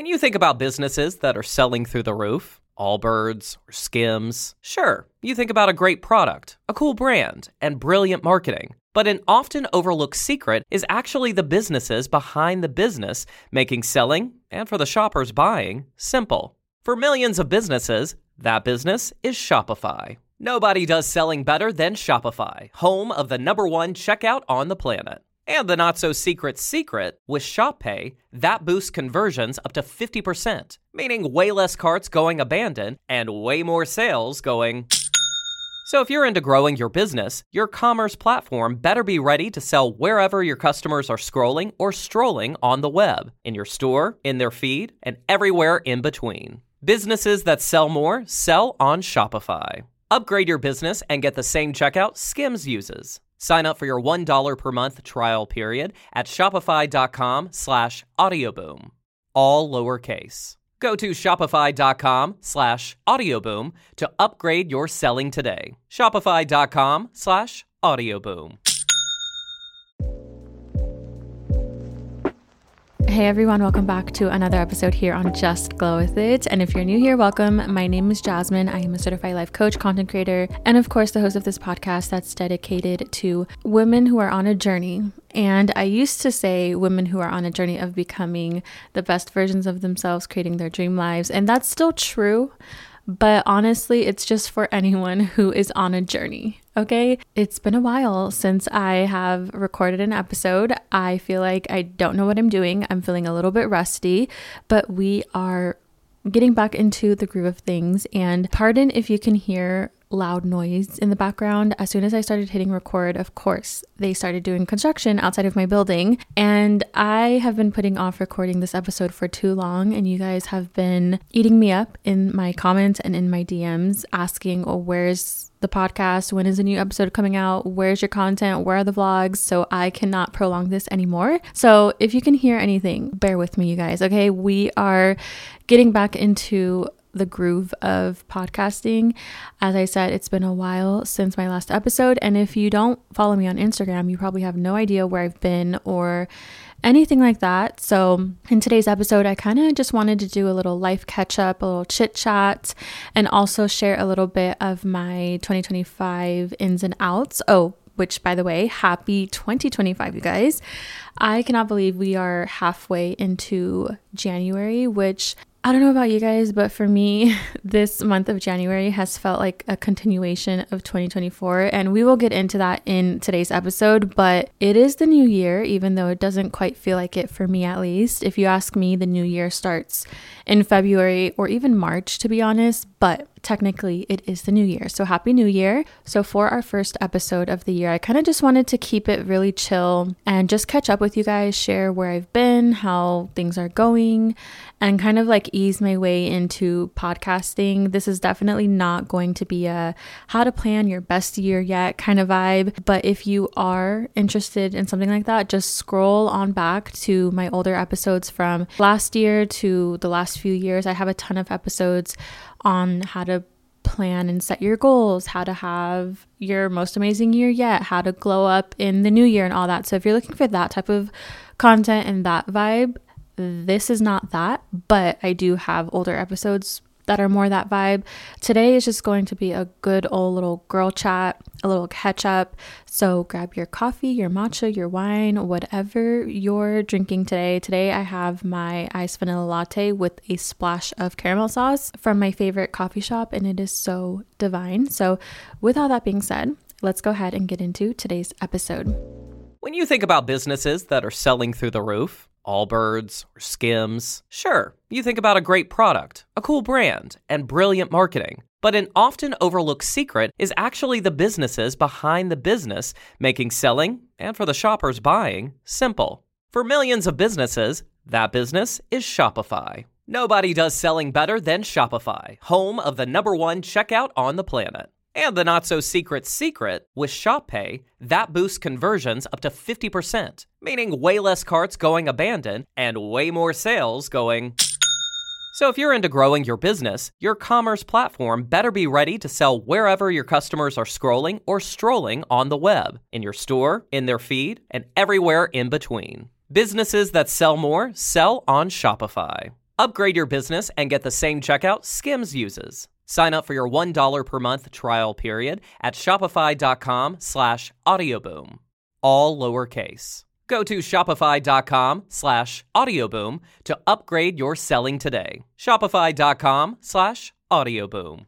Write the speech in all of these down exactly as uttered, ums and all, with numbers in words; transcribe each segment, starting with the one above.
When you think about businesses that are selling through the roof, Allbirds or Skims, sure, you think about a great product, a cool brand, and brilliant marketing. But an often overlooked secret is actually the businesses behind the business, making selling, and for the shoppers buying, simple. For millions of businesses, that business is Shopify. Nobody does selling better than Shopify, home of the number one checkout on the planet. And the not-so-secret secret, with Shop Pay, that boosts conversions up to fifty percent, meaning way less carts going abandoned and way more sales going... So if you're into growing your business, your commerce platform better be ready to sell wherever your customers are scrolling or strolling on the web, in your store, in their feed, and everywhere in between. Businesses that sell more sell on Shopify. Upgrade your business and get the same checkout Skims uses. Sign up for your one dollar per month trial period at shopify.com slash audioboom. All lowercase. Go to shopify.com slash audioboom to upgrade your selling today. Shopify.com slash audioboom. Hey everyone, welcome back to another episode here on Just Glow With It. And if you're new here, welcome. My name is Jasmine. I am a certified life coach, content creator, and of course the host of this podcast that's dedicated to women who are on a journey. And I used to say women who are on a journey of becoming the best versions of themselves, creating their dream lives. And that's still true. But honestly, it's just for anyone who is on a journey, okay? It's been a while since I have recorded an episode. I feel like I don't know what I'm doing. I'm feeling a little bit rusty, but we are getting back into the groove of things. And pardon if you can hear loud noise in the background. As soon as I started hitting record, of course, they started doing construction outside of my building. And I have been putting off recording this episode for too long. And you guys have been eating me up in my comments and in my D Ms asking, oh, where's the podcast? When is a new episode coming out? Where's your content? Where are the vlogs? So I cannot prolong this anymore. So if you can hear anything, bear with me, you guys. Okay. We are getting back into the groove of podcasting. As I said, it's been a while since my last episode. And if you don't follow me on Instagram, you probably have no idea where I've been or anything like that. So in today's episode, I kind of just wanted to do a little life catch up, a little chit chat, and also share a little bit of my twenty twenty-five ins and outs. Oh, which, by the way, happy twenty twenty-five, you guys. I cannot believe we are halfway into January, which I don't know about you guys, but for me, this month of January has felt like a continuation of twenty twenty-four, and we will get into that in today's episode, but it is the new year, even though it doesn't quite feel like it for me, at least. If you ask me, the new year starts in February or even March, to be honest, but technically it is the new year. So happy new year. So for our first episode of the year, I kind of just wanted to keep it really chill and just catch up with you guys, share where I've been, how things are going, and kind of like ease my way into podcasting. This is definitely not going to be a how to plan your best year yet kind of vibe. But if you are interested in something like that, just scroll on back to my older episodes from last year to the last few years. I have a ton of episodes on how to plan and set your goals, how to have your most amazing year yet, how to glow up in the new year and all that. So if you're looking for that type of content and that vibe, this is not that, but I do have older episodes that are more that vibe. Today is just going to be a good old little girl chat, a little catch up. So grab your coffee, your matcha, your wine, whatever you're drinking today. Today I have my iced vanilla latte with a splash of caramel sauce from my favorite coffee shop, and it is so divine. So with all that being said, let's go ahead and get into today's episode. When you think about businesses that are selling through the roof, Allbirds or Skims, sure, you think about a great product, a cool brand, and brilliant marketing. But an often overlooked secret is actually the businesses behind the business, making selling, and for the shoppers buying, simple. For millions of businesses, that business is Shopify. Nobody does selling better than Shopify, home of the number one checkout on the planet. And the not-so-secret secret, with Shop Pay, that boosts conversions up to fifty percent, meaning way less carts going abandoned and way more sales going... So if you're into growing your business, your commerce platform better be ready to sell wherever your customers are scrolling or strolling on the web, in your store, in their feed, and everywhere in between. Businesses that sell more sell on Shopify. Upgrade your business and get the same checkout Skims uses. Sign up for your one dollar per month trial period at shopify.com slash audioboom. All lowercase. Go to shopify.com slash audioboom to upgrade your selling today. Shopify.com slash audioboom.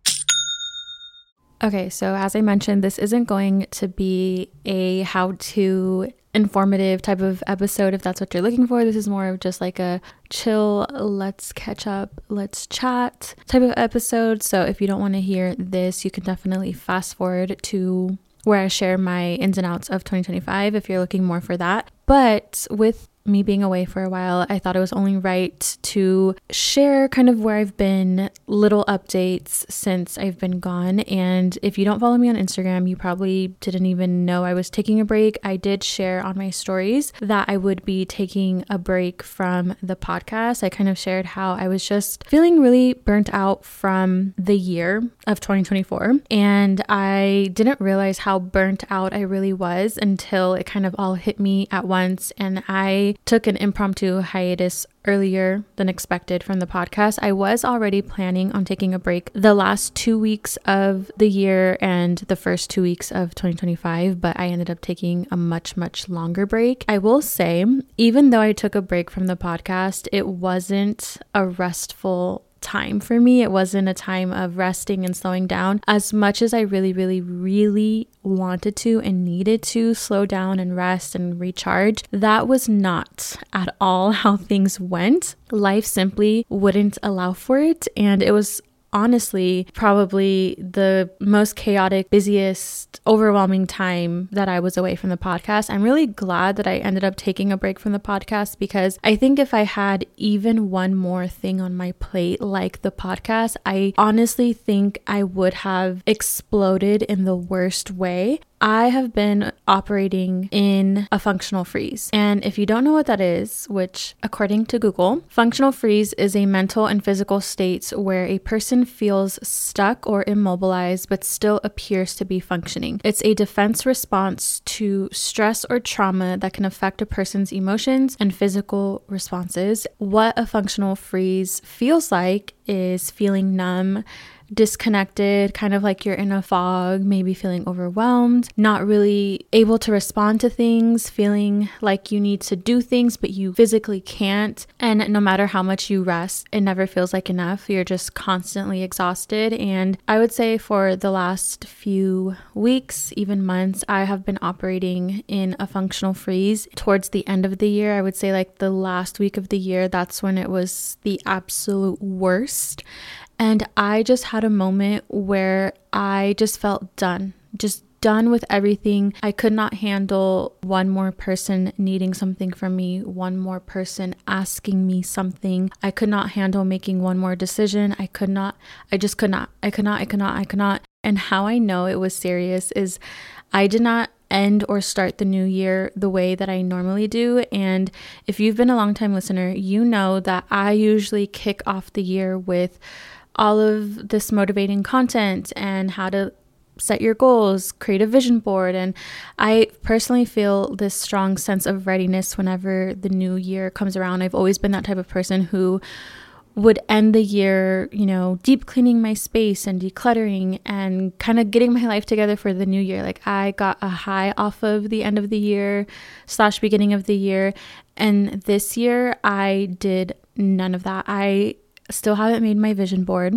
Okay, so as I mentioned, this isn't going to be a how-to informative type of episode if that's what you're looking for. This is more of just like a chill, let's catch up, let's chat type of episode. So if you don't want to hear this, you can definitely fast forward to where I share my ins and outs of twenty twenty-five if you're looking more for that. But with me being away for a while, I thought it was only right to share kind of where I've been, little updates since I've been gone. And if you don't follow me on Instagram, you probably didn't even know I was taking a break. I did share on my stories that I would be taking a break from the podcast. I kind of shared how I was just feeling really burnt out from the year of twenty twenty-four. And I didn't realize how burnt out I really was until it kind of all hit me at once. And I took an impromptu hiatus earlier than expected from the podcast. I was already planning on taking a break the last two weeks of the year and the first two weeks of twenty twenty-five, but I ended up taking a much, much longer break. I will say, even though I took a break from the podcast, it wasn't a restful time for me. It wasn't a time of resting and slowing down. As much as I really, really, really wanted to and needed to slow down and rest and recharge, that was not at all how things went. Life simply wouldn't allow for it. And it was honestly probably the most chaotic, busiest, overwhelming time that I was away from the podcast. I'm really glad that I ended up taking a break from the podcast, because I think if I had even one more thing on my plate like the podcast, I honestly think I would have exploded in the worst way. I have been operating in a functional freeze. And if you don't know what that is, which according to Google, functional freeze is a mental and physical state where a person feels stuck or immobilized but still appears to be functioning. It's a defense response to stress or trauma that can affect a person's emotions and physical responses. What a functional freeze feels like is feeling numb, disconnected, kind of like you're in a fog, maybe feeling overwhelmed, not really able to respond to things, feeling like you need to do things, but you physically can't. And no matter how much you rest, it never feels like enough. You're just constantly exhausted. And I would say for the last few weeks, even months, I have been operating in a functional freeze. Towards the end of the year, I would say like the last week of the year, that's when it was the absolute worst. And I just had a moment where I just felt done, just done with everything. I could not handle one more person needing something from me, one more person asking me something. I could not handle making one more decision. I could not, I just could not, I could not, I could not, I could not. And how I know it was serious is I did not end or start the new year the way that I normally do. And if you've been a long time listener, you know that I usually kick off the year with all of this motivating content and how to set your goals, create a vision board. And I personally feel this strong sense of readiness whenever the new year comes around. I've always been that type of person who would end the year, you know, deep cleaning my space and decluttering and kind of getting my life together for the new year. Like I got a high off of the end of the year slash beginning of the year. And this year I did none of that. I still haven't made my vision board,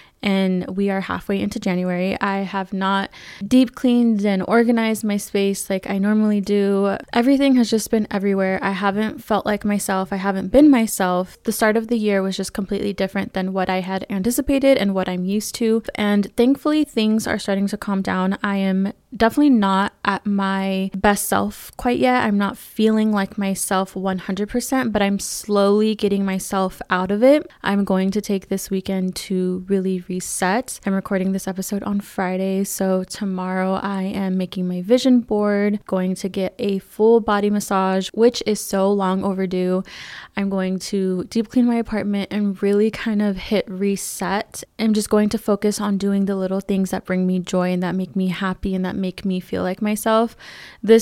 and we are halfway into January. I have not deep cleaned and organized my space like I normally do. Everything has just been everywhere. I haven't felt like myself. I haven't been myself. The start of the year was just completely different than what I had anticipated and what I'm used to. And thankfully, things are starting to calm down. I am definitely not at my best self quite yet. I'm not feeling like myself one hundred percent, but I'm slowly getting myself out of it. I'm going to take this weekend to really reset. I'm recording this episode on Friday, so tomorrow I am making my vision board, going to get a full body massage, which is so long overdue. I'm going to deep clean my apartment and really kind of hit reset. I'm just going to focus on doing the little things that bring me joy and that make me happy and that make me feel like myself. This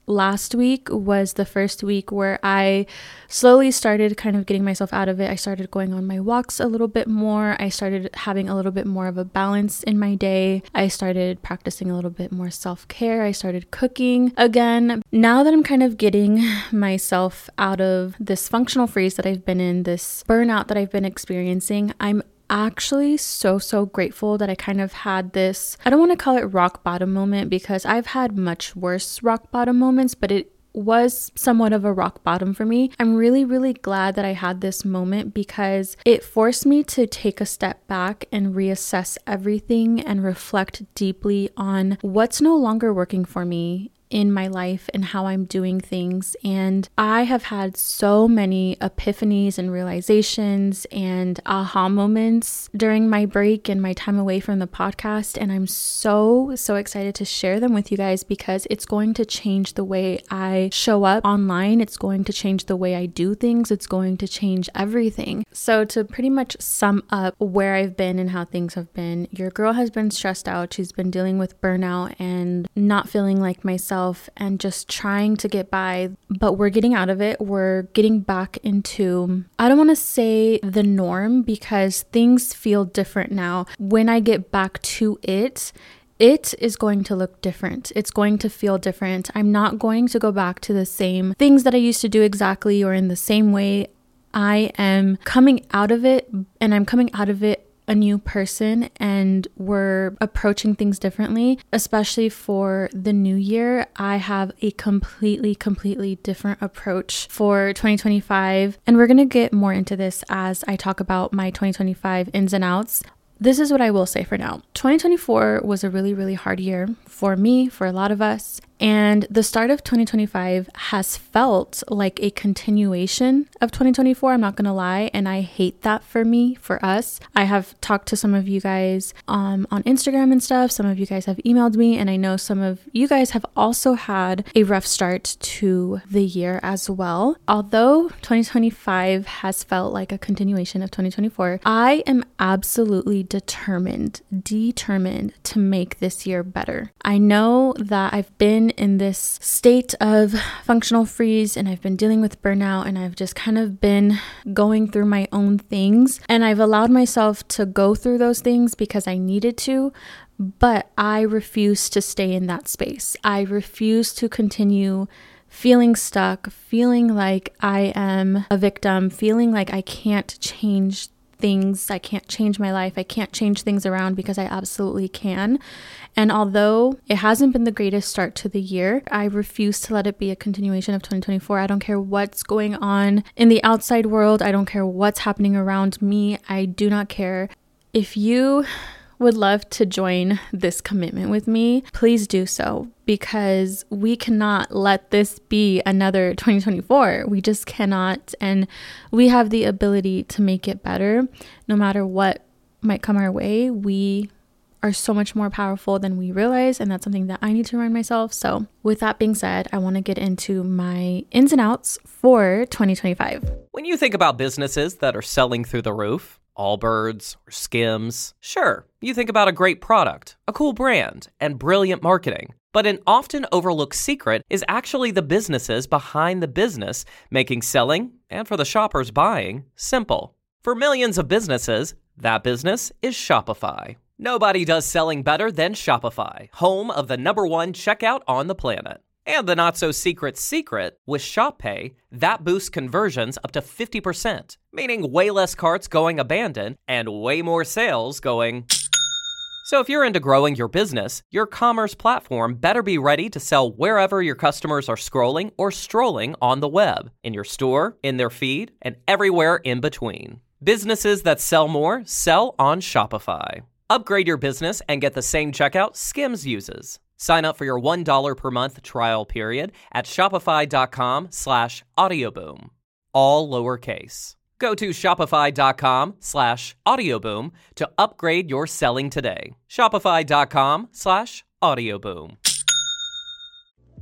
last week was the first week where I slowly started kind of getting myself out of it. I started going on my walks a little bit more. I started having a little bit more of a balance in my day. I started practicing a little bit more self-care. I started cooking again. Now that I'm kind of getting myself out of this functional freeze that I've been in, this burnout that I've been experiencing, I'm actually so so grateful that I kind of had this, I don't want to call it rock bottom moment, because I've had much worse rock bottom moments, but it was somewhat of a rock bottom for me. I'm really really glad that I had this moment because it forced me to take a step back and reassess everything and reflect deeply on what's no longer working for me in my life and how I'm doing things. And I have had so many epiphanies and realizations and aha moments during my break and my time away from the podcast. And I'm so, so excited to share them with you guys because it's going to change the way I show up online. It's going to change the way I do things. It's going to change everything. So to pretty much sum up where I've been and how things have been, your girl has been stressed out. She's been dealing with burnout and not feeling like myself and just trying to get by, but we're getting out of it. We're getting back into, I don't want to say the norm because things feel different now. When I get back to it, it is going to look different. It's going to feel different. I'm not going to go back to the same things that I used to do exactly or in the same way. I am coming out of it, and I'm coming out of it a new person, and we're approaching things differently, especially for the new year. I have a completely, completely different approach for twenty twenty-five, and we're going to get more into this as I talk about my twenty twenty-five ins and outs. This is what I will say for now. twenty twenty-four was a really, really hard year for me, for a lot of us. And the start of twenty twenty-five has felt like a continuation of twenty twenty-four. I'm not going to lie. And I hate that for me, for us. I have talked to some of you guys um, on Instagram and stuff. Some of you guys have emailed me. And I know some of you guys have also had a rough start to the year as well. Although twenty twenty-five has felt like a continuation of twenty twenty-four, I am absolutely determined, determined to make this year better. I know that I've been in this state of functional freeze and I've been dealing with burnout and I've just kind of been going through my own things, and I've allowed myself to go through those things because I needed to, but I refuse to stay in that space. I refuse to continue feeling stuck, feeling like I am a victim, feeling like I can't change things. I can't change my life. I can't change things around because I absolutely can. And although it hasn't been the greatest start to the year, I refuse to let it be a continuation of twenty twenty-four. I don't care what's going on in the outside world. I don't care what's happening around me. I do not care. If you would love to join this commitment with me, please do so, because we cannot let this be another twenty twenty-four. We just cannot. And we have the ability to make it better no matter what might come our way. We are so much more powerful than we realize, and that's something that I need to remind myself. So with that being said, I want to get into my ins and outs for twenty twenty-five. When you think about businesses that are selling through the roof, Allbirds or Skims, sure, you think about a great product, a cool brand, and brilliant marketing. But an often overlooked secret is actually the businesses behind the business, making selling, and for the shoppers buying, simple. For millions of businesses, that business is Shopify. Nobody does selling better than Shopify, home of the number one checkout on the planet. And the not-so-secret secret, with Shop Pay, that boosts conversions up to fifty percent, meaning way less carts going abandoned and way more sales going. So if you're into growing your business, your commerce platform better be ready to sell wherever your customers are scrolling or strolling on the web, in your store, in their feed, and everywhere in between. Businesses that sell more sell on Shopify. Upgrade your business and get the same checkout Skims uses. Sign up for your one dollar per month trial period at shopify.com slash audioboom. All lowercase. Go to shopify.com slash audioboom to upgrade your selling today. Shopify.com slash audioboom.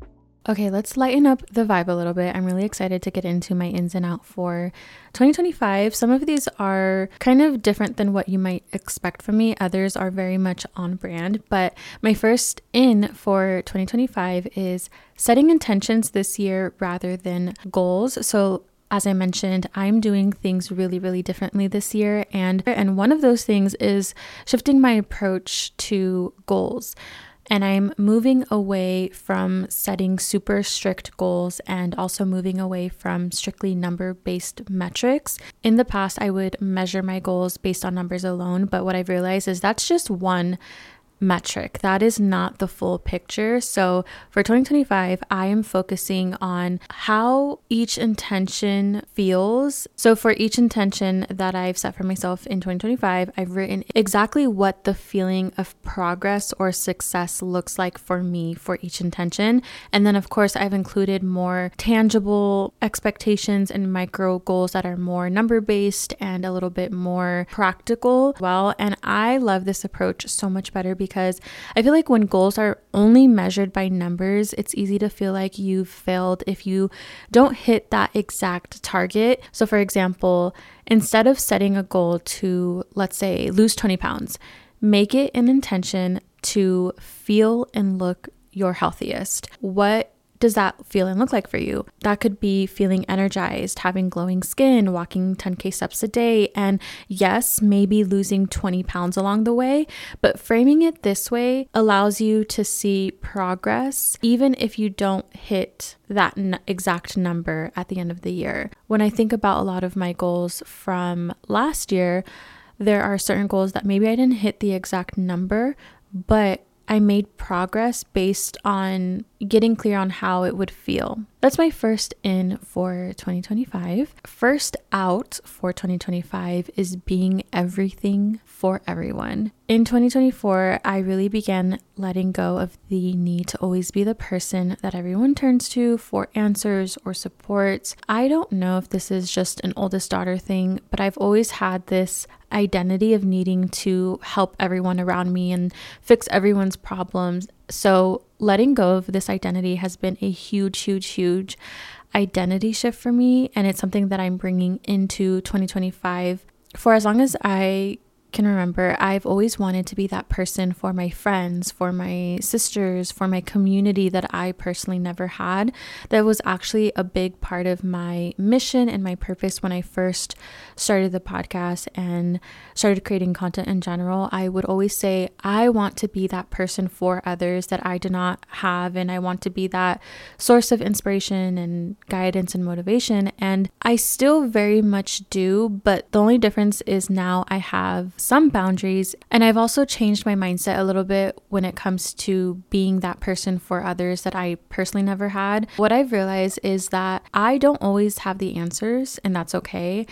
Okay, let's lighten up the vibe a little bit. I'm really excited to get into my ins and out for twenty twenty-five. Some of these are kind of different than what you might expect from me. Others are very much on brand. But my first in for twenty twenty-five is setting intentions this year rather than goals. So as I mentioned, I'm doing things really, really differently this year. And, and one of those things is shifting my approach to goals. And I'm moving away from setting super strict goals and also moving away from strictly number-based metrics. In the past, I would measure my goals based on numbers alone, but what I've realized is that's just one metric. That is not the full picture. So for twenty twenty-five, I am focusing on how each intention feels. So for each intention that I've set for myself in twenty twenty-five, I've written exactly what the feeling of progress or success looks like for me for each intention. And then of course, I've included more tangible expectations and micro goals that are more number-based and a little bit more practical. Well, and I love this approach so much better because Because I feel like when goals are only measured by numbers, it's easy to feel like you've failed if you don't hit that exact target. So for example, instead of setting a goal to, let's say, lose twenty pounds, make it an intention to feel and look your healthiest. What does that feel and look like for you? That could be feeling energized, having glowing skin, walking ten K steps a day, and yes, maybe losing twenty pounds along the way, but framing it this way allows you to see progress, even if you don't hit that n- exact number at the end of the year. When I think about a lot of my goals from last year, there are certain goals that maybe I didn't hit the exact number, but I made progress based on getting clear on how it would feel. That's my first in for twenty twenty-five. First out for twenty twenty-five is being everything for everyone. In twenty twenty-four, I really began letting go of the need to always be the person that everyone turns to for answers or support. I don't know if this is just an oldest daughter thing, but I've always had this identity of needing to help everyone around me and fix everyone's problems. So letting go of this identity has been a huge, huge, huge identity shift for me. And it's something that I'm bringing into twenty twenty-five. For as long as I can remember, I've always wanted to be that person for my friends, for my sisters, for my community that I personally never had. That was actually a big part of my mission and my purpose when I first started the podcast and started creating content in general. I would always say, I want to be that person for others that I do not have, and I want to be that source of inspiration and guidance and motivation. And I still very much do, but the only difference is now I have some boundaries, and I've also changed my mindset a little bit when it comes to being that person for others that I personally never had. What I've realized is that I don't always have the answers, and that's okay.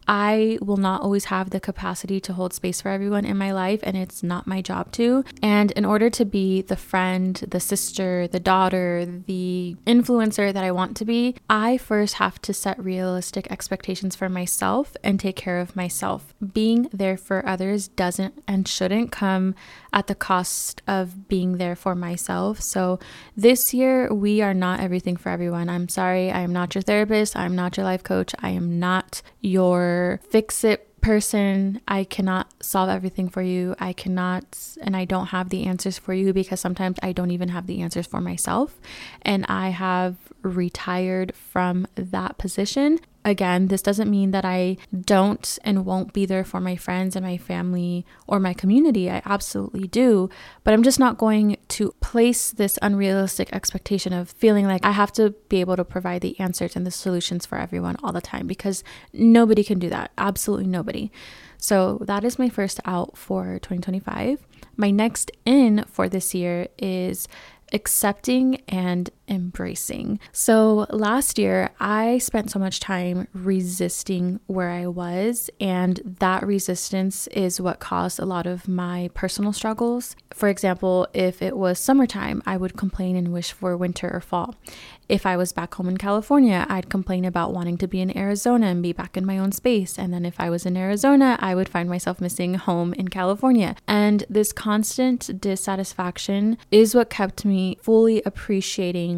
I will not always have the capacity to hold space for everyone in my life, and it's not my job to. And in order to be the friend, the sister, the daughter, the influencer that I want to be, I first have to set realistic expectations for myself and take care of myself. Being there for others doesn't and shouldn't come at the cost of being there for myself. So this year, we are not everything for everyone. I'm sorry. I am not your therapist. I'm not your life coach. I am not your fix-it person. I cannot solve everything for you. I cannot, and I don't have the answers for you, because sometimes I don't even have the answers for myself. And I have retired from that position. Again, this doesn't mean that I don't and won't be there for my friends and my family or my community. I absolutely do. But I'm just not going to place this unrealistic expectation of feeling like I have to be able to provide the answers and the solutions for everyone all the time, because nobody can do that. Absolutely nobody. So that is my first out for twenty twenty-five. My next in for this year is accepting and embracing. So last year, I spent so much time resisting where I was, and that resistance is what caused a lot of my personal struggles. For example, if it was summertime, I would complain and wish for winter or fall. If I was back home in California, I'd complain about wanting to be in Arizona and be back in my own space. And then if I was in Arizona, I would find myself missing home in California. And this constant dissatisfaction is what kept me fully appreciating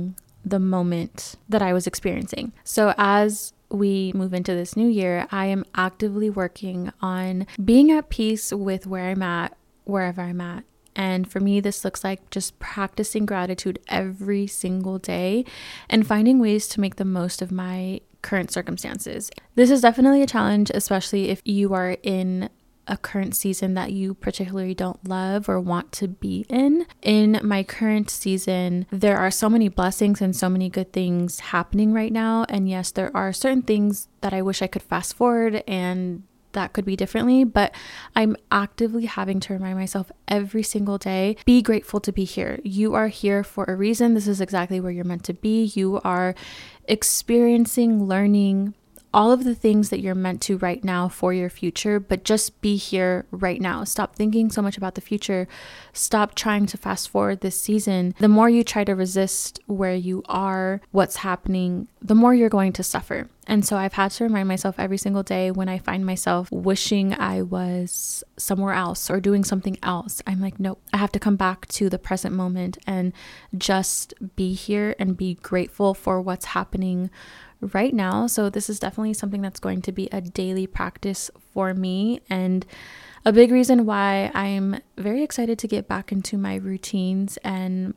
the moment that I was experiencing. So as we move into this new year, I am actively working on being at peace with where I'm at, wherever I'm at. And for me, this looks like just practicing gratitude every single day and finding ways to make the most of my current circumstances. This is definitely a challenge, especially if you are in a current season that you particularly don't love or want to be in. In my current season, there are so many blessings and so many good things happening right now. And yes, there are certain things that I wish I could fast forward and that could be differently, but I'm actively having to remind myself every single day, be grateful to be here. You are here for a reason. This is exactly where you're meant to be. You are experiencing, learning, all of the things that you're meant to right now for your future, but just be here right now. Stop thinking so much about the future. Stop trying to fast forward this season. The more you try to resist where you are, what's happening, the more you're going to suffer. And so I've had to remind myself every single day when I find myself wishing I was somewhere else or doing something else. I'm like, nope, I have to come back to the present moment and just be here and be grateful for what's happening right now. So this is definitely something that's going to be a daily practice for me, and a big reason why I'm very excited to get back into my routines and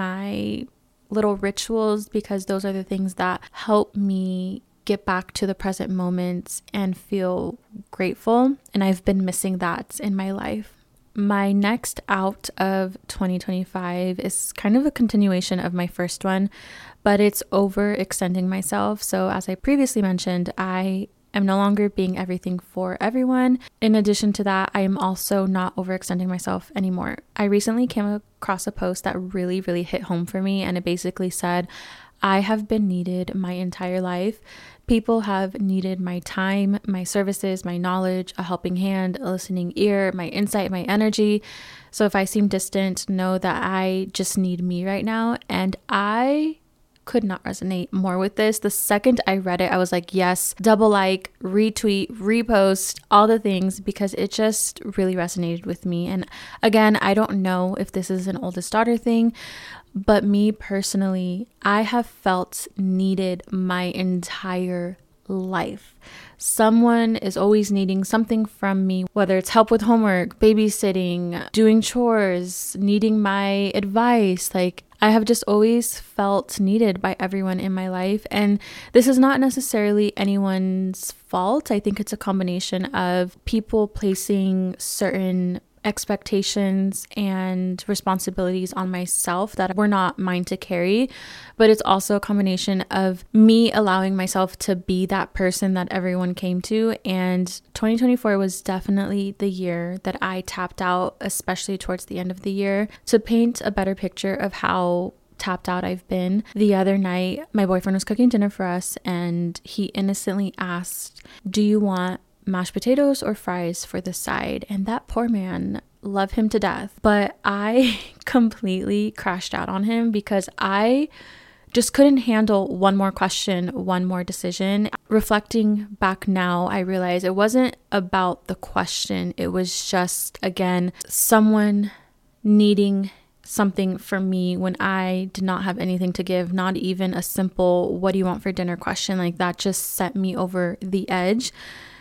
my little rituals, because those are the things that help me get back to the present moments and feel grateful. And I've been missing that in my life. My next out of twenty twenty-five is kind of a continuation of my first one, but it's overextending myself. So as I previously mentioned, I am no longer being everything for everyone. In addition to that, I am also not overextending myself anymore. I recently came across a post that really, really hit home for me, and it basically said, I have been needed my entire life. People have needed my time, my services, my knowledge, a helping hand, a listening ear, my insight, my energy. So if I seem distant, know that I just need me right now. And I could not resonate more with this. The second I read it, I was like, yes, double like, retweet, repost, all the things, because it just really resonated with me. And again, I don't know if this is an oldest daughter thing, but me personally, I have felt needed my entire life. Someone is always needing something from me, whether it's help with homework, babysitting, doing chores, needing my advice. Like, I have just always felt needed by everyone in my life. And this is not necessarily anyone's fault. I think it's a combination of people placing certain expectations and responsibilities on myself that were not mine to carry, but it's also a combination of me allowing myself to be that person that everyone came to. And twenty twenty-four was definitely the year that I tapped out, especially towards the end of the year. To paint a better picture of how tapped out I've been, the other night my boyfriend was cooking dinner for us, and he innocently asked, do you want mashed potatoes or fries for the side? And that poor man, love him to death, but I completely crashed out on him because I just couldn't handle one more question, one more decision. Reflecting back now, I realized it wasn't about the question. It was just, again, someone needing something from me when I did not have anything to give, not even a simple, what do you want for dinner question. Like, that just set me over the edge.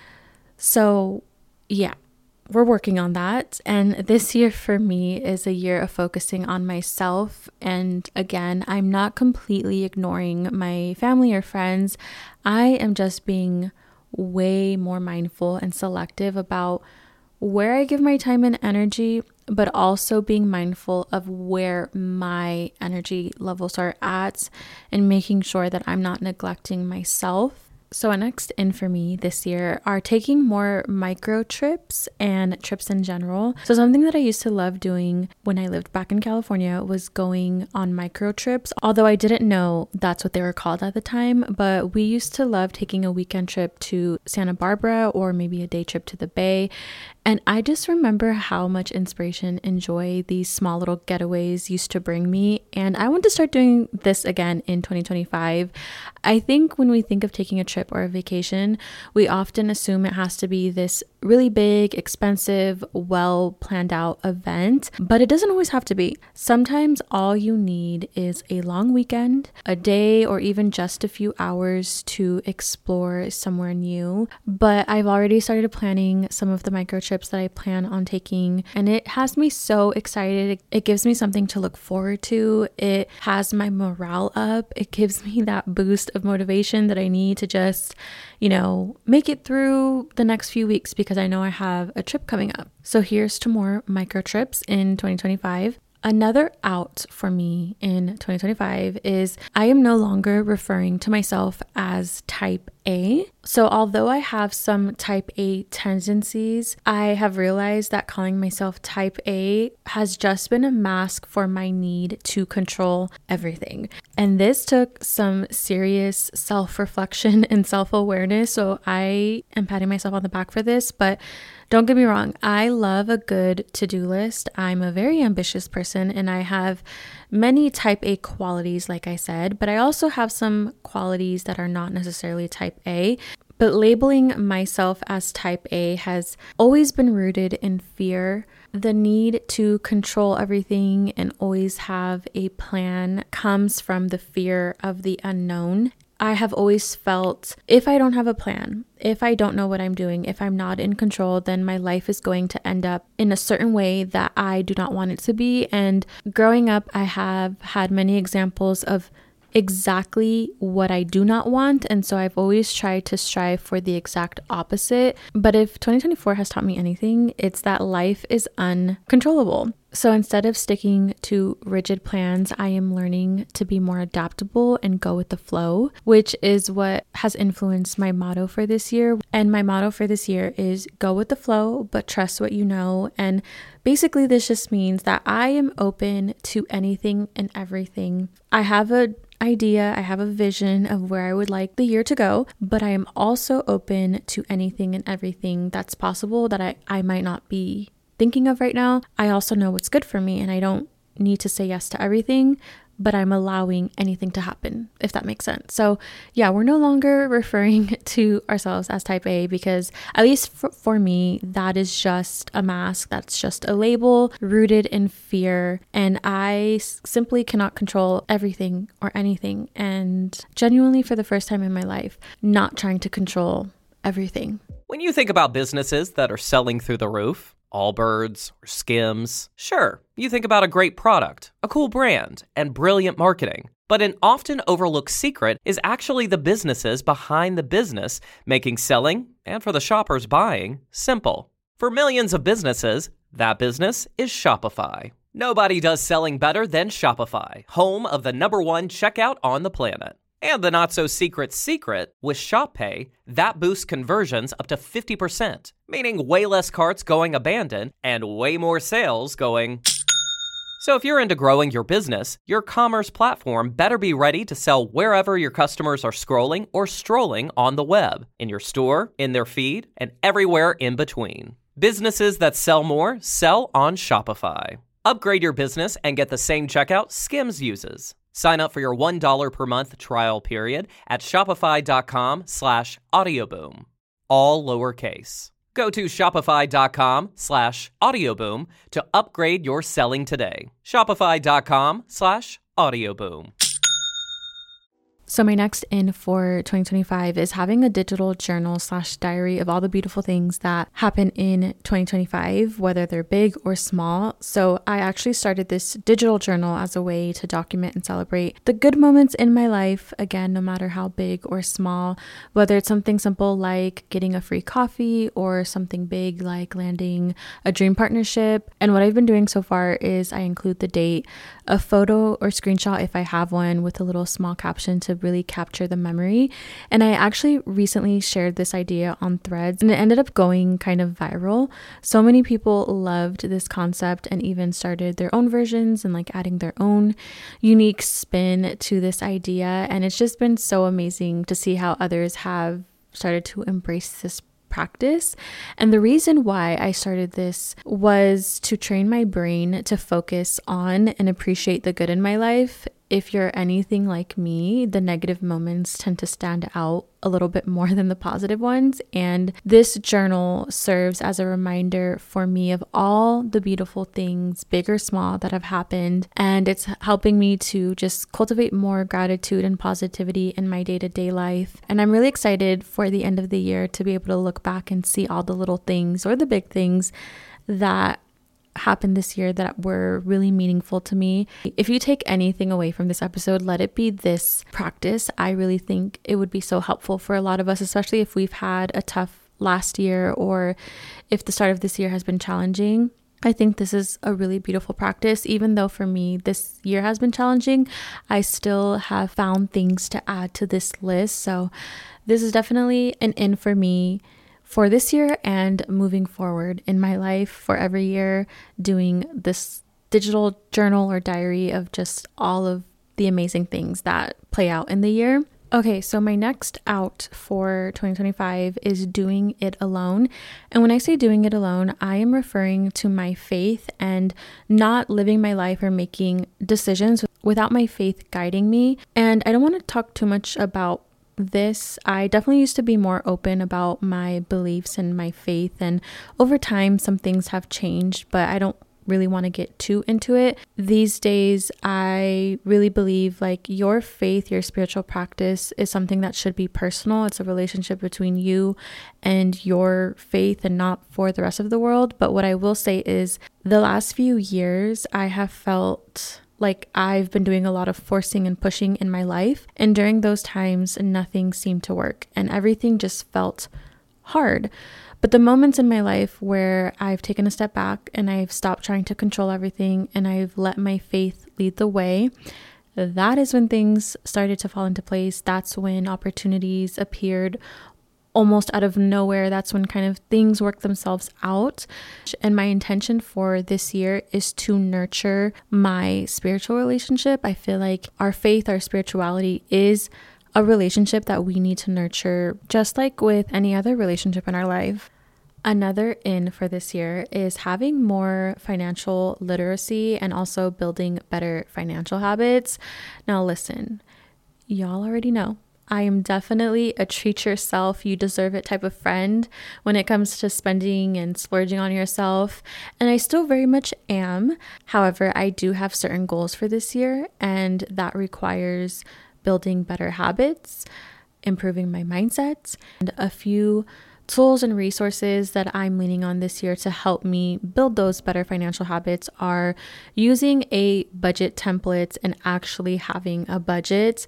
So yeah, we're working on that. And this year for me is a year of focusing on myself. And again, I'm not completely ignoring my family or friends. I am just being way more mindful and selective about where I give my time and energy, but also being mindful of where my energy levels are at and making sure that I'm not neglecting myself. So next in for me this year are taking more micro trips and trips in general. So something that I used to love doing when I lived back in California was going on micro trips, although I didn't know that's what they were called at the time. But we used to love taking a weekend trip to Santa Barbara or maybe a day trip to the Bay. And I just remember how much inspiration and joy these small little getaways used to bring me. And I want to start doing this again in twenty twenty-five. I think when we think of taking a trip or a vacation, we often assume it has to be this really big, expensive, well planned out event, but it doesn't always have to be. Sometimes all you need is a long weekend, a day, or even just a few hours to explore somewhere new. But I've already started planning some of the micro trips that I plan on taking, and it has me so excited. It gives me something to look forward to. It has my morale up. It gives me that boost of motivation that I need to just, you know, make it through the next few weeks because I know I have a trip coming up. So here's to more micro trips in twenty twenty-five. Another out for me in twenty twenty-five is I am no longer referring to myself as type A. So although I have some type A tendencies, I have realized that calling myself type A has just been a mask for my need to control everything. And this took some serious self-reflection and self-awareness. So I am patting myself on the back for this, but don't get me wrong, I love a good to-do list. I'm a very ambitious person and I have many type A qualities, like I said, but I also have some qualities that are not necessarily type A. But labeling myself as type A has always been rooted in fear. The need to control everything and always have a plan comes from the fear of the unknown. I have always felt if I don't have a plan, if I don't know what I'm doing, if I'm not in control, then my life is going to end up in a certain way that I do not want it to be. And growing up, I have had many examples of exactly what I do not want. And so I've always tried to strive for the exact opposite. But if twenty twenty-four has taught me anything, it's that life is uncontrollable. So instead of sticking to rigid plans, I am learning to be more adaptable and go with the flow, which is what has influenced my motto for this year. And my motto for this year is go with the flow, but trust what you know. And basically this just means that I am open to anything and everything. I have a idea, I have a vision of where I would like the year to go, but I am also open to anything and everything that's possible that I, I might not be thinking of right now. I also know what's good for me and I don't need to say yes to everything, but I'm allowing anything to happen, if that makes sense. So yeah, we're no longer referring to ourselves as type A because at least for, for me, that is just a mask. That's just a label rooted in fear. And I s- simply cannot control everything or anything. And genuinely for the first time in my life, not trying to control everything. When you think about businesses that are selling through the roof, Allbirds or Skims, sure, you think about a great product, a cool brand, and brilliant marketing. But an often overlooked secret is actually the businesses behind the business, making selling, and for the shoppers buying, simple. For millions of businesses, that business is Shopify. Nobody does selling better than Shopify, home of the number one checkout on the planet. And the not-so-secret secret, with Shop Pay, that boosts conversions up to fifty percent, meaning way less carts going abandoned and way more sales going. So if you're into growing your business, your commerce platform better be ready to sell wherever your customers are scrolling or strolling on the web, in your store, in their feed, and everywhere in between. Businesses that sell more sell on Shopify. Upgrade your business and get the same checkout Skims uses. Sign up for your one dollar per month trial period at shopify.com slash audioboom. All lowercase. Go to shopify.com slash audioboom to upgrade your selling today. Shopify.com slash audioboom. So my next in for twenty twenty-five is having a digital journal slash diary of all the beautiful things that happen in twenty twenty-five, whether they're big or small. So I actually started this digital journal as a way to document and celebrate the good moments in my life, again, no matter how big or small, whether it's something simple like getting a free coffee or something big like landing a dream partnership. And what I've been doing so far is I include the date, a photo or screenshot if I have one, with a little small caption to really capture the memory. And I actually recently shared this idea on Threads and it ended up going kind of viral. So many people loved this concept and even started their own versions and like adding their own unique spin to this idea. And it's just been so amazing to see how others have started to embrace this practice. And the reason why I started this was to train my brain to focus on and appreciate the good in my life if you're anything like me, the negative moments tend to stand out a little bit more than the positive ones. And this journal serves as a reminder for me of all the beautiful things, big or small, that have happened. And it's helping me to just cultivate more gratitude and positivity in my day-to-day life. And I'm really excited for the end of the year to be able to look back and see all the little things or the big things that happened this year that were really meaningful to me. If you take anything away from this episode, let it be this practice. I really think it would be so helpful for a lot of us, especially if we've had a tough last year or if the start of this year has been challenging. I think this is a really beautiful practice. Even though for me this year has been challenging, I still have found things to add to this list. So this is definitely an in for me for this year and moving forward in my life, for every year doing this digital journal or diary of just all of the amazing things that play out in the year. Okay, so my next out for twenty twenty-five is doing it alone. And when I say doing it alone, I am referring to my faith and not living my life or making decisions without my faith guiding me. And I don't want to talk too much about this. I definitely used to be more open about my beliefs and my faith, and over time some things have changed, but I don't really want to get too into it. These days I really believe like your faith, your spiritual practice is something that should be personal. It's a relationship between you and your faith and not for the rest of the world. But what I will say is the last few years I have felt like I've been doing a lot of forcing and pushing in my life. And during those times, nothing seemed to work and everything just felt hard. But the moments in my life where I've taken a step back and I've stopped trying to control everything and I've let my faith lead the way, that is when things started to fall into place. That's when opportunities appeared almost out of nowhere. That's when kind of things work themselves out. And my intention for this year is to nurture my spiritual relationship. I feel like our faith, our spirituality is a relationship that we need to nurture, just like with any other relationship in our life. Another in for this year is having more financial literacy and also building better financial habits. Now listen, y'all already know I am definitely a treat yourself, you deserve it type of friend when it comes to spending and splurging on yourself. And I still very much am. However, I do have certain goals for this year, and that requires building better habits, improving my mindset, and a few tools and resources that I'm leaning on this year to help me build those better financial habits are using a budget template and actually having a budget.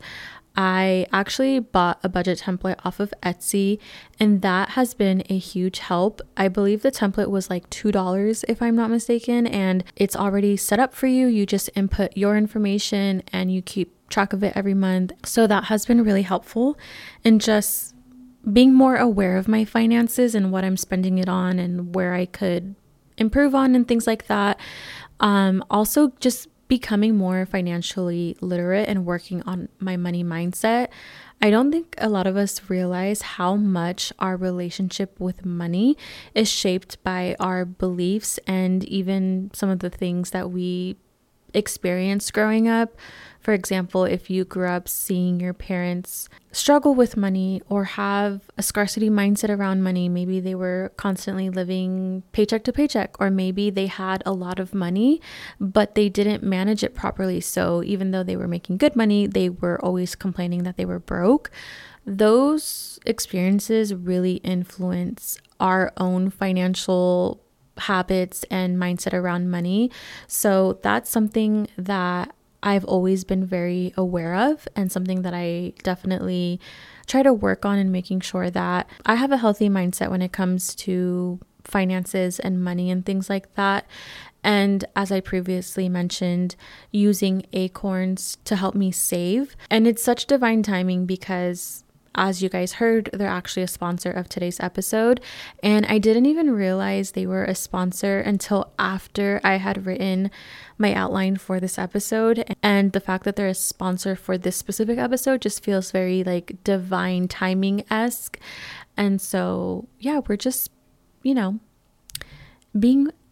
I actually bought a budget template off of Etsy, and that has been a huge help. I believe the template was like two dollars if I'm not mistaken, and it's already set up for you. You just input your information and you keep track of it every month. So that has been really helpful, and just being more aware of my finances and what I'm spending it on and where I could improve on and things like that. Um, also just becoming more financially literate and working on my money mindset. I don't think a lot of us realize how much our relationship with money is shaped by our beliefs and even some of the things that we experienced growing up. For example, if you grew up seeing your parents struggle with money or have a scarcity mindset around money, maybe they were constantly living paycheck to paycheck, or maybe they had a lot of money, but they didn't manage it properly. So even though they were making good money, they were always complaining that they were broke. Those experiences really influence our own financial habits and mindset around money. So that's something that I've always been very aware of, and something that I definitely try to work on in making sure that I have a healthy mindset when it comes to finances and money and things like that. And as I previously mentioned, using Acorns to help me save. And it's such divine timing because, as you guys heard, they're actually a sponsor of today's episode. And I didn't even realize they were a sponsor until after I had written my outline for this episode. And the fact that they're a sponsor for this specific episode just feels very like divine timing-esque. And so, yeah, we're just, you know, being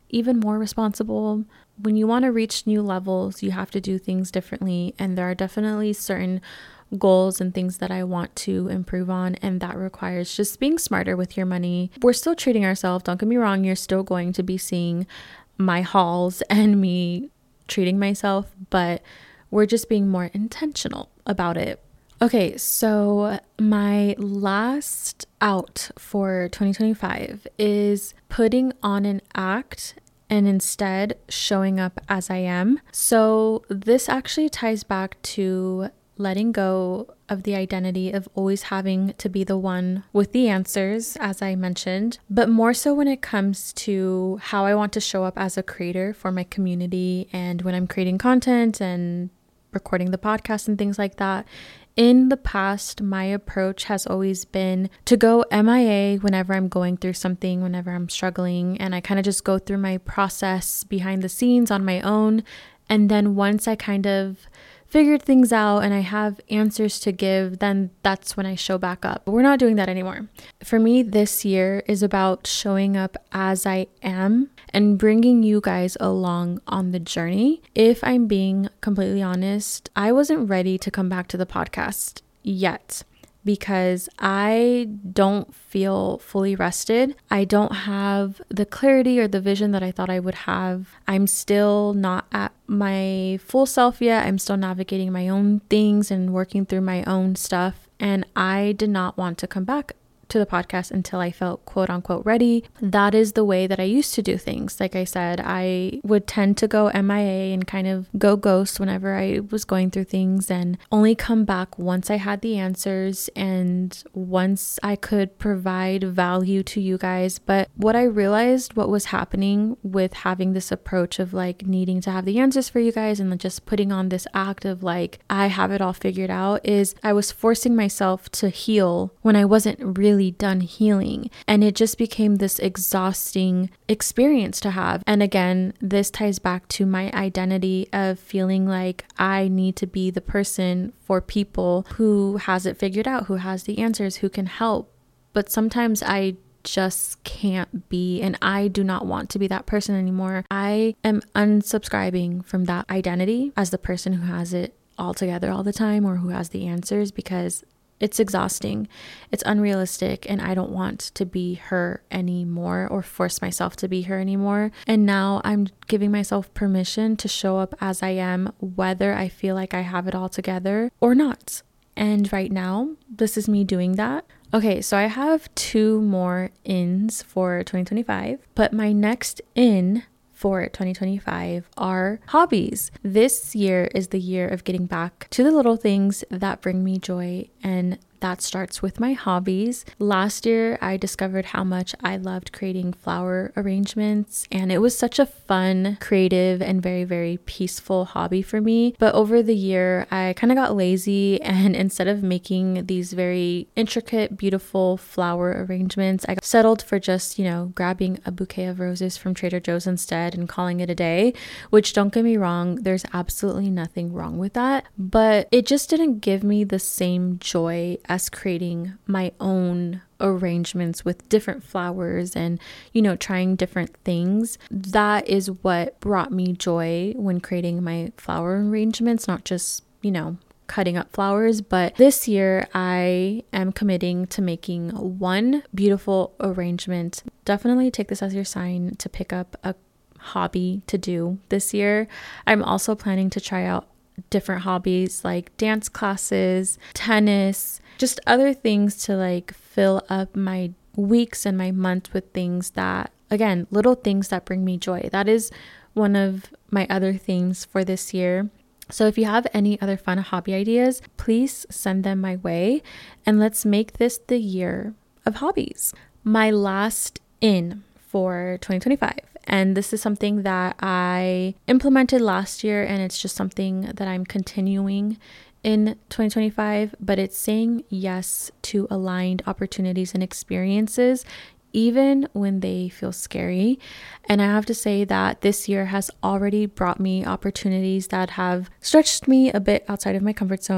even more responsible. When you want to reach new levels, you have to do things differently. And there are definitely certain goals and things that I want to improve on, and that requires just being smarter with your money. We're still treating ourselves, don't get me wrong, you're still going to be seeing my hauls and me treating myself, but we're just being more intentional about it. Okay, so my last out for twenty twenty-five is putting on an act and instead showing up as I am. So this actually ties back to letting go of the identity of always having to be the one with the answers, as I mentioned, but more so when it comes to how I want to show up as a creator for my community and when I'm creating content and recording the podcast and things like that. In the past, my approach has always been to go M I A whenever I'm going through something, whenever I'm struggling, and I kind of just go through my process behind the scenes on my own. And then once I kind of figured things out and I have answers to give, then that's when I show back up. But we're not doing that anymore. For me, this year is about showing up as I am and bringing you guys along on the journey. If I'm being completely honest, I wasn't ready to come back to the podcast yet, because I don't feel fully rested. I don't have the clarity or the vision that I thought I would have. I'm still not at my full self yet. I'm still navigating my own things and working through my own stuff. And I did not want to come back to the podcast until I felt quote unquote ready. That is the way that I used to do things. Like I said, I would tend to go M I A and kind of go ghost whenever I was going through things, and only come back once I had the answers and once I could provide value to you guys. But what I realized, what was happening with having this approach of like needing to have the answers for you guys and just putting on this act of like, I have it all figured out, is I was forcing myself to heal when I wasn't really done healing, and it just became this exhausting experience to have. And again, this ties back to my identity of feeling like I need to be the person for people who has it figured out, who has the answers, who can help. But sometimes I just can't be, and I do not want to be that person anymore. I am unsubscribing from that identity as the person who has it all together all the time or who has the answers, because it's exhausting, it's unrealistic, and I don't want to be her anymore or force myself to be her anymore. And now I'm giving myself permission to show up as I am, whether I feel like I have it all together or not. And right now, this is me doing that. Okay, so I have two more ins for twenty twenty-five, but my next in for twenty twenty-five are hobbies. This year is the year of getting back to the little things that bring me joy, and that starts with my hobbies. Last year, I discovered how much I loved creating flower arrangements, and it was such a fun, creative, and very, very peaceful hobby for me. But over the year, I kind of got lazy, and instead of making these very intricate, beautiful flower arrangements, I settled for just, you know, grabbing a bouquet of roses from Trader Joe's instead and calling it a day, which, don't get me wrong, there's absolutely nothing wrong with that, but it just didn't give me the same joy as creating my own arrangements with different flowers and, you know, trying different things. That is what brought me joy when creating my flower arrangements, not just, you know, cutting up flowers. But this year I am committing to making one beautiful arrangement. Definitely take this as your sign to pick up a hobby to do this year. I'm also planning to try out different hobbies like dance classes, tennis, just other things to like fill up my weeks and my months with things that, again, little things that bring me joy. That is one of my other themes for this year. So if you have any other fun hobby ideas, please send them my way, and let's make this the year of hobbies. My last in for twenty twenty-five. And this is something that I implemented last year, and it's just something that I'm continuing in twenty twenty-five, but it's saying yes to aligned opportunities and experiences, even when they feel scary. And I have to say that this year has already brought me opportunities that have stretched me a bit outside of my comfort zone,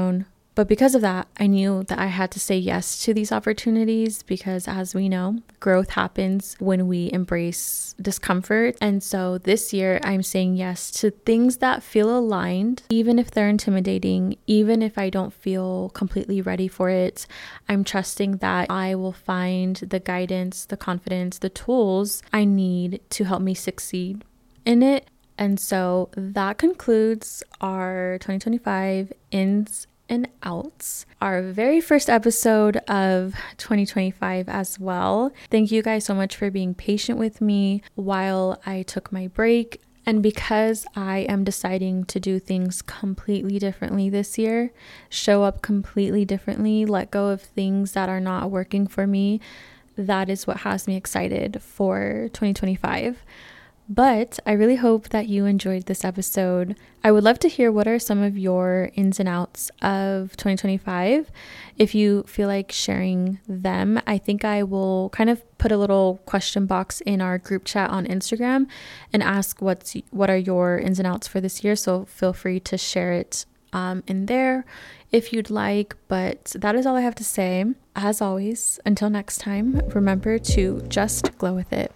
But because of that, I knew that I had to say yes to these opportunities because, as we know, growth happens when we embrace discomfort. And so this year, I'm saying yes to things that feel aligned, even if they're intimidating, even if I don't feel completely ready for it. I'm trusting that I will find the guidance, the confidence, the tools I need to help me succeed in it. And so that concludes our twenty twenty-five ins and outs, our very first episode of twenty twenty-five as well. Thank you guys so much for being patient with me while I took my break. And because I am deciding to do things completely differently this year, show up completely differently, let go of things that are not working for me, that is what has me excited for twenty twenty-five. But I really hope that you enjoyed this episode. I would love to hear what are some of your ins and outs of twenty twenty-five. If you feel like sharing them, I think I will kind of put a little question box in our group chat on Instagram and ask what's what are your ins and outs for this year. So feel free to share it um, in there if you'd like. But that is all I have to say. As always, until next time, remember to just glow with it.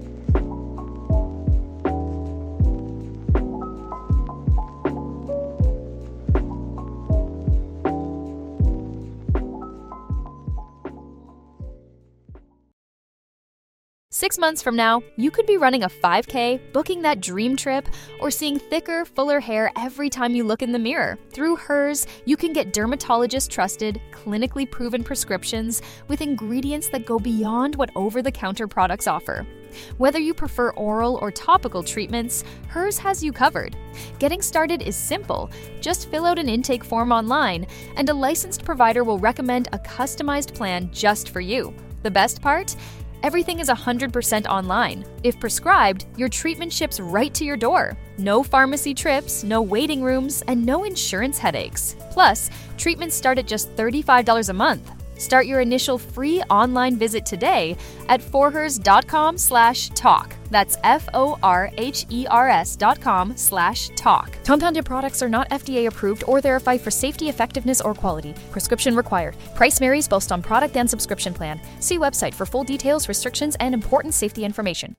Six months from now, you could be running a five K, booking that dream trip, or seeing thicker, fuller hair every time you look in the mirror. Through Hers, you can get dermatologist-trusted, clinically proven prescriptions with ingredients that go beyond what over-the-counter products offer. Whether you prefer oral or topical treatments, Hers has you covered. Getting started is simple. Just fill out an intake form online, and a licensed provider will recommend a customized plan just for you. The best part? Everything is one hundred percent online. If prescribed, your treatment ships right to your door. No pharmacy trips, no waiting rooms, and no insurance headaches. Plus, treatments start at just thirty-five dollars a month. Start your initial free online visit today at forhers.com slash talk. That's F-O-R-H-E-R-S dot com slash talk. Compounded products are not F D A approved or verified for safety, effectiveness, or quality. Prescription required. Price varies based on product and subscription plan. See website for full details, restrictions, and important safety information.